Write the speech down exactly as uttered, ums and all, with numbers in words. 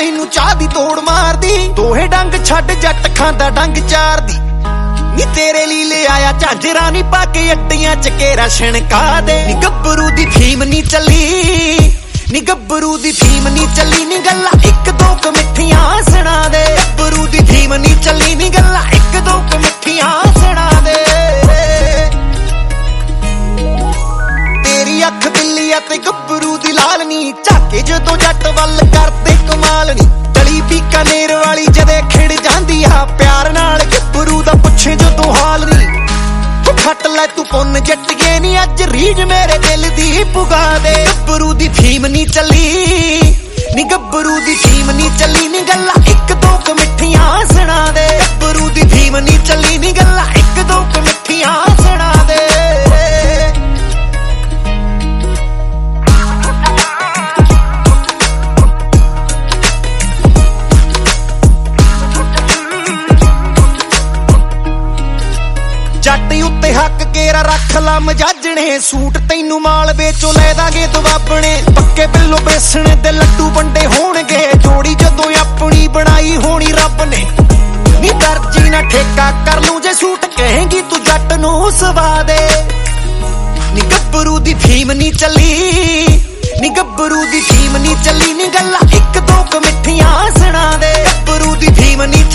मैनू चाह दी तोड़ मार दी दोहे डंग छड्ड जट खांदा डंग चार दी नी तेरे लिए ले आया झांजरा नी पाके अड्डियां च घेरा छणका दे नी गब्बरू दी थीम नी चली नी गब्बरू दी थीम नी चली नी गल्ला एक दो क मिठियां सुना दे गब्बरू दी थीम नी चली नी गल्ला एक दो क मिठियां सुना दे तेरी अख बिल्ली ते गब्बरू दी लाल नी झाके जदों जट वल करदे कमाल नी गली बीकानेर वाली जदे खिड़ जांदी आ प्यार नाल गब्बरू दा पुछे जदों हाल नी तू खट लै तू पुन जट्टिए नी अज रीझ मेरे दिल दी पुगा दे गब्बरू दी थीम नी चली नी गब्बरू दी थीम नी चली नी गल्ला एक दो क मिठियां सुना दे गब्बरू दी थीम नी चली नी गल्ला एक दो क मिठियां सुना दे जट उत्ते हक केरा रख ला मजाजने सूट तैनू माल बेचो लै दांगे दवाबने पक्के बिल्लो बेसने दे लड्डू वंडे होणगे जोड़ी जदों अपनी बनाई होनी रब ने नी दर्जी ना ठेका कर लूं जे सूट कहेंगी तू जट नू सवा दे नी गब्बरू दी थीम नी चली नी गब्बरू दी थीम नी चली नी गल्ला एक दो क मिठियां सुना दे गब्बरू दी थीम नी